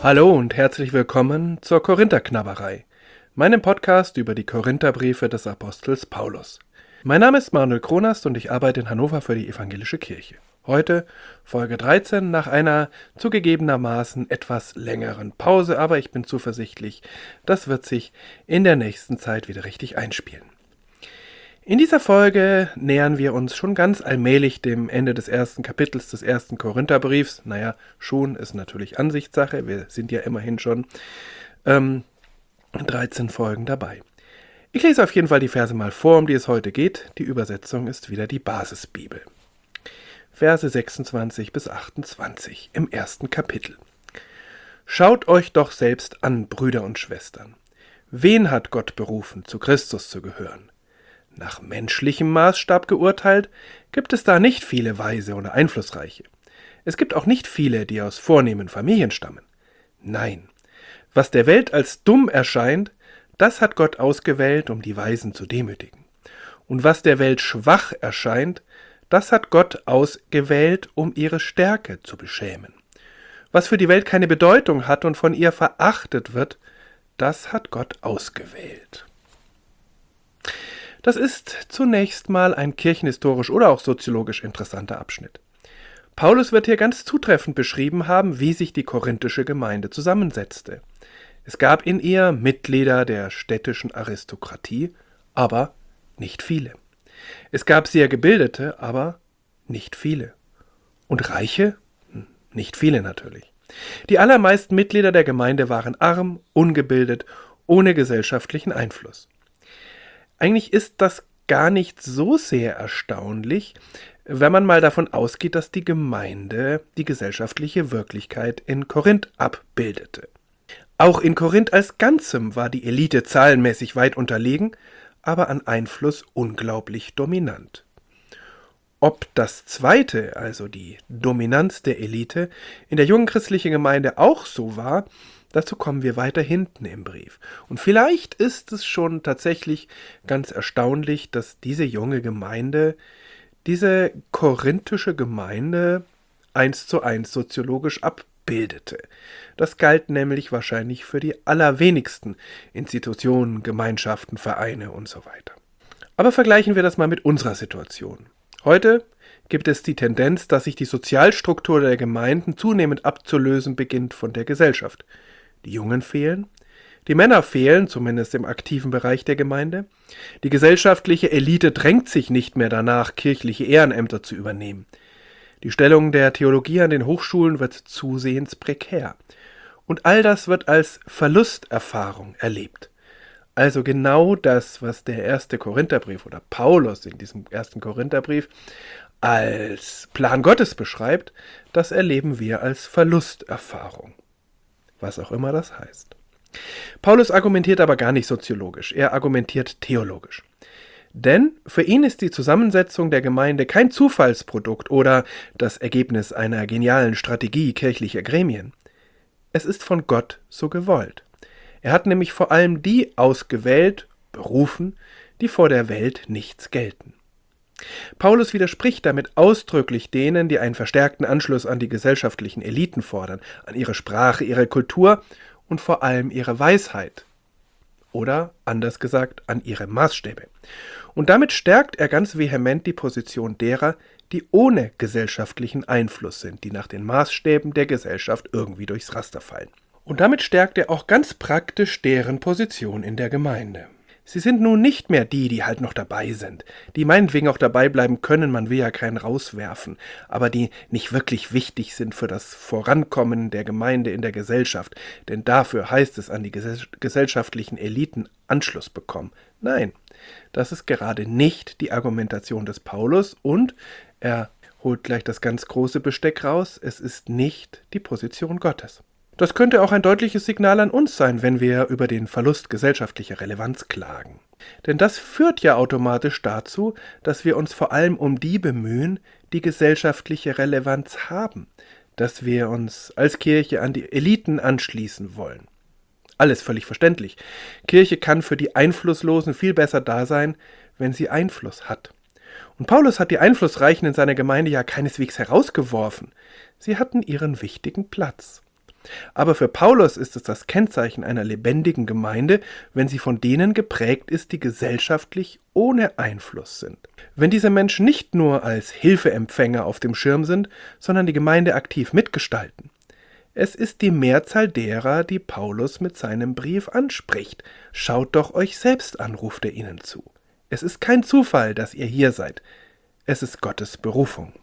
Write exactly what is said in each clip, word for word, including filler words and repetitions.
Hallo und herzlich willkommen zur Korintherknabberei, meinem Podcast über die Korintherbriefe des Apostels Paulus. Mein Name ist Manuel Kronast und ich arbeite in Hannover für die Evangelische Kirche. Heute Folge dreizehn nach einer zugegebenermaßen etwas längeren Pause, aber ich bin zuversichtlich, das wird sich in der nächsten Zeit wieder richtig einspielen. In dieser Folge nähern wir uns schon ganz allmählich dem Ende des ersten Kapitels des ersten Korintherbriefs. Naja, schon ist natürlich Ansichtssache, wir sind ja immerhin schon ähm, dreizehn Folgen dabei. Ich lese auf jeden Fall die Verse mal vor, um die es heute geht. Die Übersetzung ist wieder die Basisbibel. Verse sechsundzwanzig bis achtundzwanzig im ersten Kapitel. Schaut euch doch selbst an, Brüder und Schwestern. Wen hat Gott berufen, zu Christus zu gehören? Nach menschlichem Maßstab geurteilt, gibt es da nicht viele Weise oder Einflussreiche. Es gibt auch nicht viele, die aus vornehmen Familien stammen. Nein, was der Welt als dumm erscheint, das hat Gott ausgewählt, um die Weisen zu demütigen. Und was der Welt schwach erscheint, das hat Gott ausgewählt, um ihre Stärke zu beschämen. Was für die Welt keine Bedeutung hat und von ihr verachtet wird, das hat Gott ausgewählt. Das ist zunächst mal ein kirchenhistorisch oder auch soziologisch interessanter Abschnitt. Paulus wird hier ganz zutreffend beschrieben haben, wie sich die korinthische Gemeinde zusammensetzte. Es gab in ihr Mitglieder der städtischen Aristokratie, aber nicht viele. Es gab sehr gebildete, aber nicht viele. Und Reiche? Nicht viele natürlich. Die allermeisten Mitglieder der Gemeinde waren arm, ungebildet, ohne gesellschaftlichen Einfluss. Eigentlich ist das gar nicht so sehr erstaunlich, wenn man mal davon ausgeht, dass die Gemeinde die gesellschaftliche Wirklichkeit in Korinth abbildete. Auch in Korinth als Ganzem war die Elite zahlenmäßig weit unterlegen, aber an Einfluss unglaublich dominant. Ob das Zweite, also die Dominanz der Elite, in der jungen christlichen Gemeinde auch so war, dazu kommen wir weiter hinten im Brief. Und vielleicht ist es schon tatsächlich ganz erstaunlich, dass diese junge Gemeinde, diese korinthische Gemeinde eins zu eins soziologisch abbildete. Das galt nämlich wahrscheinlich für die allerwenigsten Institutionen, Gemeinschaften, Vereine und so weiter. Aber vergleichen wir das mal mit unserer Situation. Heute gibt es die Tendenz, dass sich die Sozialstruktur der Gemeinden zunehmend abzulösen beginnt von der Gesellschaft. Die Jungen fehlen, die Männer fehlen, zumindest im aktiven Bereich der Gemeinde. Die gesellschaftliche Elite drängt sich nicht mehr danach, kirchliche Ehrenämter zu übernehmen. Die Stellung der Theologie an den Hochschulen wird zusehends prekär. Und all das wird als Verlusterfahrung erlebt. Also genau das, was der erste Korintherbrief oder Paulus in diesem ersten Korintherbrief als Plan Gottes beschreibt, das erleben wir als Verlusterfahrung. Was auch immer das heißt. Paulus argumentiert aber gar nicht soziologisch, er argumentiert theologisch. Denn für ihn ist die Zusammensetzung der Gemeinde kein Zufallsprodukt oder das Ergebnis einer genialen Strategie kirchlicher Gremien. Es ist von Gott so gewollt. Er hat nämlich vor allem die ausgewählt, berufen, die vor der Welt nichts gelten. Paulus widerspricht damit ausdrücklich denen, die einen verstärkten Anschluss an die gesellschaftlichen Eliten fordern, an ihre Sprache, ihre Kultur und vor allem ihre Weisheit. Oder, anders gesagt, an ihre Maßstäbe. Und damit stärkt er ganz vehement die Position derer, die ohne gesellschaftlichen Einfluss sind, die nach den Maßstäben der Gesellschaft irgendwie durchs Raster fallen. Und damit stärkt er auch ganz praktisch deren Position in der Gemeinde. Sie sind nun nicht mehr die, die halt noch dabei sind, die meinetwegen auch dabei bleiben können, man will ja keinen rauswerfen, aber die nicht wirklich wichtig sind für das Vorankommen der Gemeinde in der Gesellschaft, denn dafür heißt es an die ges- gesellschaftlichen Eliten Anschluss bekommen. Nein, das ist gerade nicht die Argumentation des Paulus und er holt gleich das ganz große Besteck raus, es ist nicht die Position Gottes. Das könnte auch ein deutliches Signal an uns sein, wenn wir über den Verlust gesellschaftlicher Relevanz klagen. Denn das führt ja automatisch dazu, dass wir uns vor allem um die bemühen, die gesellschaftliche Relevanz haben, dass wir uns als Kirche an die Eliten anschließen wollen. Alles völlig verständlich. Kirche kann für die Einflusslosen viel besser da sein, wenn sie Einfluss hat. Und Paulus hat die Einflussreichen in seiner Gemeinde ja keineswegs herausgeworfen. Sie hatten ihren wichtigen Platz. Aber für Paulus ist es das Kennzeichen einer lebendigen Gemeinde, wenn sie von denen geprägt ist, die gesellschaftlich ohne Einfluss sind. Wenn diese Menschen nicht nur als Hilfeempfänger auf dem Schirm sind, sondern die Gemeinde aktiv mitgestalten. Es ist die Mehrzahl derer, die Paulus mit seinem Brief anspricht. Schaut doch euch selbst an, ruft er ihnen zu. Es ist kein Zufall, dass ihr hier seid. Es ist Gottes Berufung.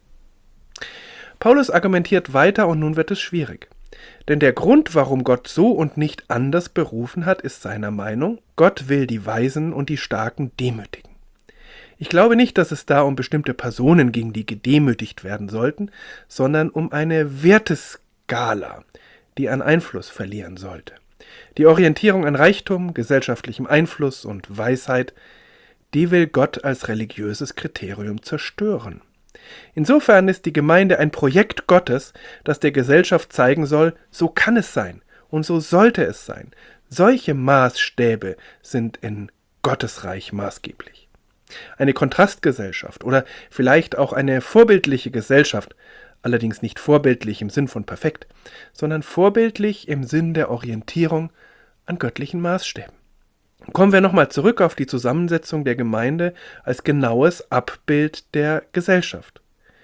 Paulus argumentiert weiter und nun wird es schwierig. Denn der Grund, warum Gott so und nicht anders berufen hat, ist seiner Meinung, Gott will die Weisen und die Starken demütigen. Ich glaube nicht, dass es da um bestimmte Personen ging, die gedemütigt werden sollten, sondern um eine Werteskala, die an Einfluss verlieren sollte. Die Orientierung an Reichtum, gesellschaftlichem Einfluss und Weisheit, die will Gott als religiöses Kriterium zerstören. Insofern ist die Gemeinde ein Projekt Gottes, das der Gesellschaft zeigen soll, so kann es sein und so sollte es sein. Solche Maßstäbe sind in Gottes Reich maßgeblich. Eine Kontrastgesellschaft oder vielleicht auch eine vorbildliche Gesellschaft, allerdings nicht vorbildlich im Sinn von perfekt, sondern vorbildlich im Sinn der Orientierung an göttlichen Maßstäben. Kommen wir nochmal zurück auf die Zusammensetzung der Gemeinde als genaues Abbild der Gesellschaft.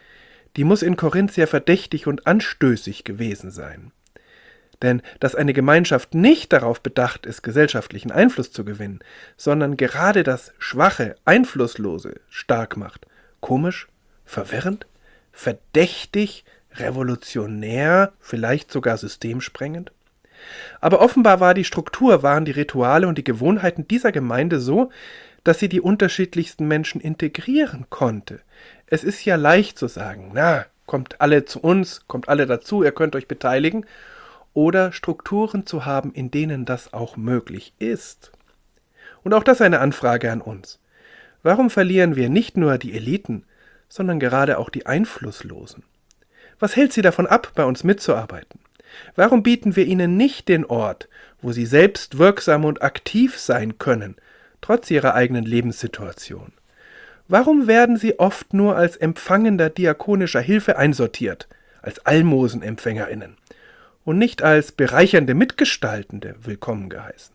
Die muss in Korinth sehr verdächtig und anstößig gewesen sein. Denn dass eine Gemeinschaft nicht darauf bedacht ist, gesellschaftlichen Einfluss zu gewinnen, sondern gerade das Schwache, Einflusslose stark macht, komisch, verwirrend, verdächtig, revolutionär, vielleicht sogar systemsprengend? Aber offenbar war die Struktur, waren die Rituale und die Gewohnheiten dieser Gemeinde so, dass sie die unterschiedlichsten Menschen integrieren konnte. Es ist ja leicht zu sagen, na, kommt alle zu uns, kommt alle dazu, ihr könnt euch beteiligen, oder Strukturen zu haben, in denen das auch möglich ist. Und auch das ist eine Anfrage an uns. Warum verlieren wir nicht nur die Eliten, sondern gerade auch die Einflusslosen? Was hält sie davon ab, bei uns mitzuarbeiten? Warum bieten wir ihnen nicht den Ort, wo sie selbst wirksam und aktiv sein können, trotz ihrer eigenen Lebenssituation? Warum werden sie oft nur als empfangender diakonischer Hilfe einsortiert, als AlmosenempfängerInnen und nicht als bereichernde Mitgestaltende willkommen geheißen?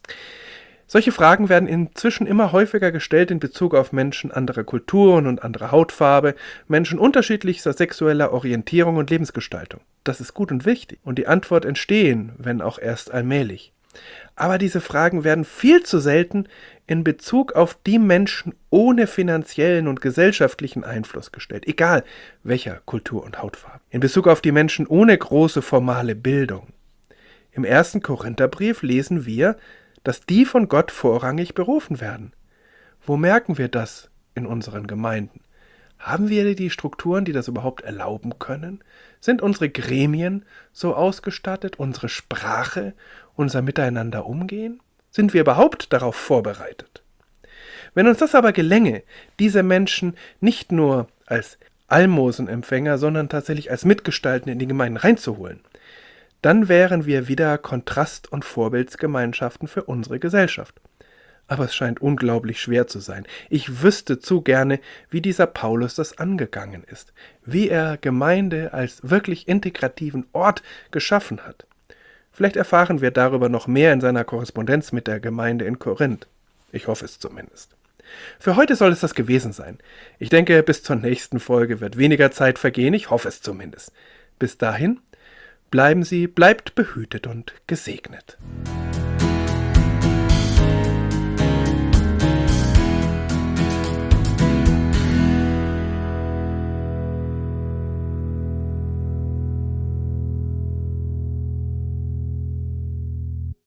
Solche Fragen werden inzwischen immer häufiger gestellt in Bezug auf Menschen anderer Kulturen und anderer Hautfarbe, Menschen unterschiedlichster sexueller Orientierung und Lebensgestaltung. Das ist gut und wichtig und die Antwort entstehen, wenn auch erst allmählich. Aber diese Fragen werden viel zu selten in Bezug auf die Menschen ohne finanziellen und gesellschaftlichen Einfluss gestellt, egal welcher Kultur und Hautfarbe. In Bezug auf die Menschen ohne große formale Bildung. Im ersten Korintherbrief lesen wir, dass die von Gott vorrangig berufen werden. Wo merken wir das in unseren Gemeinden? Haben wir die Strukturen, die das überhaupt erlauben können? Sind unsere Gremien so ausgestattet, unsere Sprache, unser Miteinander umgehen? Sind wir überhaupt darauf vorbereitet? Wenn uns das aber gelänge, diese Menschen nicht nur als Almosenempfänger, sondern tatsächlich als Mitgestalten in die Gemeinden reinzuholen, dann wären wir wieder Kontrast- und Vorbildsgemeinschaften für unsere Gesellschaft. Aber es scheint unglaublich schwer zu sein. Ich wüsste zu gerne, wie dieser Paulus das angegangen ist, wie er Gemeinde als wirklich integrativen Ort geschaffen hat. Vielleicht erfahren wir darüber noch mehr in seiner Korrespondenz mit der Gemeinde in Korinth. Ich hoffe es zumindest. Für heute soll es das gewesen sein. Ich denke, bis zur nächsten Folge wird weniger Zeit vergehen, ich hoffe es zumindest. Bis dahin, bleiben Sie, bleibt behütet und gesegnet.